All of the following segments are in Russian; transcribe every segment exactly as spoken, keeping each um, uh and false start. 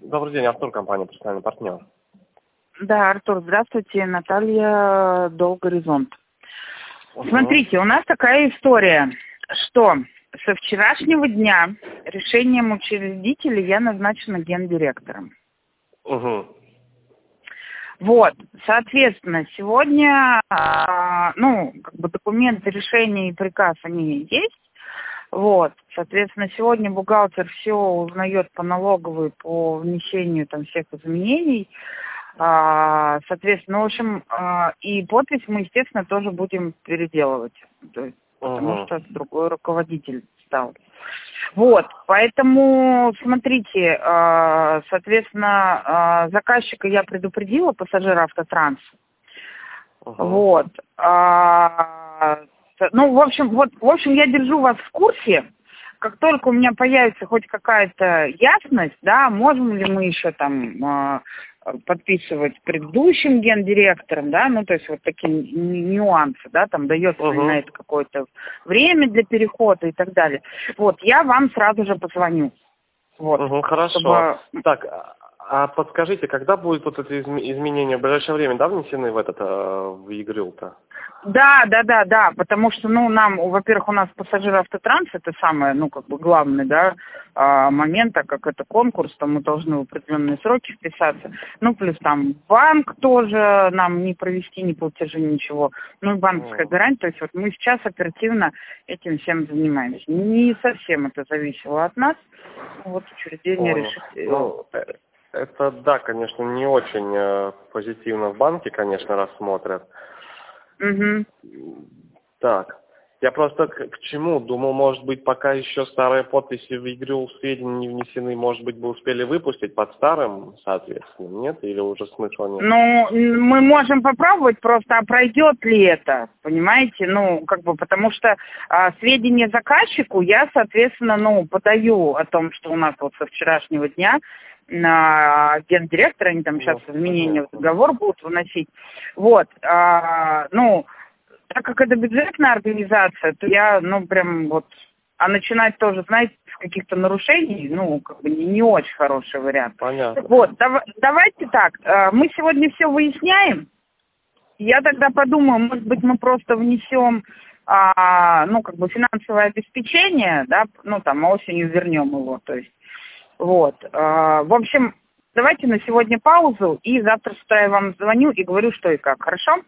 Добрый день, Артур, компания «Профессиональный партнер». Да, Артур, здравствуйте, Наталья Долгоризонт. Угу. Смотрите, у нас такая история, что со вчерашнего дня решением учредителя я назначена гендиректором. Угу. Вот, соответственно, сегодня, ну, как бы документы, решения и приказ, они есть. Вот, соответственно, сегодня бухгалтер все узнает по налоговой, по внесению там всех изменений. Соответственно, в общем, и подпись мы, естественно, тоже будем переделывать, то есть, потому Угу. что другой руководитель стал. Вот, поэтому, смотрите, соответственно, заказчика я предупредила, пассажира Автотранс. Угу. Вот. Ну, в общем, вот, в общем, я держу вас в курсе. Как только у меня появится хоть какая-то ясность, да, можем ли мы еще там подписывать предыдущим гендиректором, да, ну, то есть вот такие нюансы, да, там дается Угу. на это какое-то время для перехода и так далее. Вот, я вам сразу же позвоню. Вот, Угу, хорошо. чтобы... Так, а подскажите, когда будут вот эти изменения в ближайшее время, да, внесены в этот, в ИГРЮЛ-то? Да, да, да, да, потому что, ну, нам, во-первых, у нас пассажир Автотранс, это самое, ну, как бы главный, да, момент, так как это конкурс, то мы должны в определенные сроки вписаться. Ну, плюс там банк тоже нам не провести ни платежи, ничего. Ну, и банковская гарантия, то есть вот мы сейчас оперативно этим всем занимаемся. Не совсем это зависело от нас, вот учреждение решит. Ну, это, да, конечно, не очень э, позитивно в банке, конечно, рассмотрят. Угу. Так, я просто к, к чему? Думал, может быть, пока еще старые подписи в ИГРЮЛ сведения не внесены, может быть, бы успели выпустить под старым, соответственно, нет? Или уже смысла нет? Ну, мы можем попробовать просто, а пройдет ли это, понимаете? Ну, как бы, потому что а, сведения заказчику я, соответственно, ну, подаю о том, что у нас вот со вчерашнего дня на гендиректора, они там сейчас Ну, изменения в понятно. договор будут выносить. Вот, а, ну, так как это бюджетная организация, то я, ну, прям вот, а начинать тоже, знаете, с каких-то нарушений, ну, как бы не, не очень хороший вариант. Понятно. Вот, дав, давайте так, мы сегодня все выясняем, я тогда подумаю, может быть, мы просто внесем, а, ну, как бы финансовое обеспечение, да, ну, там, осенью вернем его, то есть. Вот. В общем, давайте на сегодня паузу, и завтра с утра я вам звоню и говорю, что и как. Хорошо?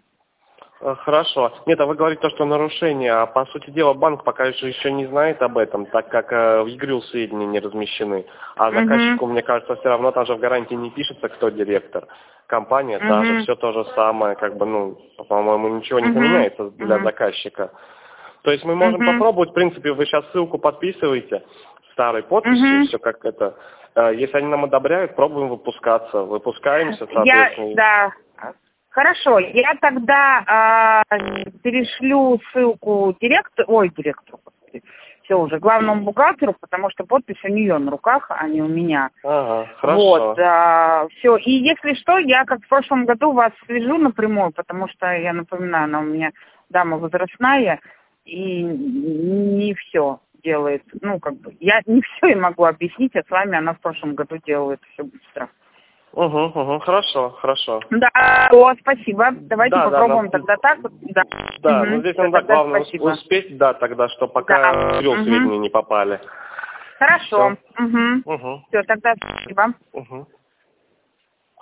Хорошо. Нет, а вы говорите то, что нарушение, а по сути дела банк пока еще, еще не знает об этом, так как э, в ИГРЮЛ сведения не размещены. А заказчику, Угу. мне кажется, все равно там же в гарантии не пишется, кто директор. Компания Угу. та же, все то же самое, как бы, ну, по-моему, ничего не Угу. поменяется для Угу. заказчика. То есть мы можем Угу. попробовать, в принципе, вы сейчас ссылку подписываете, старой подписью, Угу. все как это. Если они нам одобряют, пробуем выпускаться. Выпускаемся, Я, соответственно. да. Хорошо, я тогда э, перешлю ссылку директору, ой, директору, все уже, главному бухгалтеру, потому что подпись у нее на руках, а не у меня. Ага, хорошо. Вот, э, все. И если что, я как в прошлом году вас свяжу напрямую, потому что, я напоминаю, она у меня дама возрастная, и не все делает, ну, как бы, я не все ей могу объяснить, а с вами она в прошлом году делает все быстро. Угу, угу, хорошо, хорошо. Да, о, спасибо. Давайте да, попробуем да, тогда так. Да, да угу. ну здесь Все, надо тогда главное спасибо. успеть, да, тогда, что пока Да. в ИГРЮЛ Угу. сведения не попали. Хорошо. Все. Угу. Угу. Все, тогда спасибо. Угу.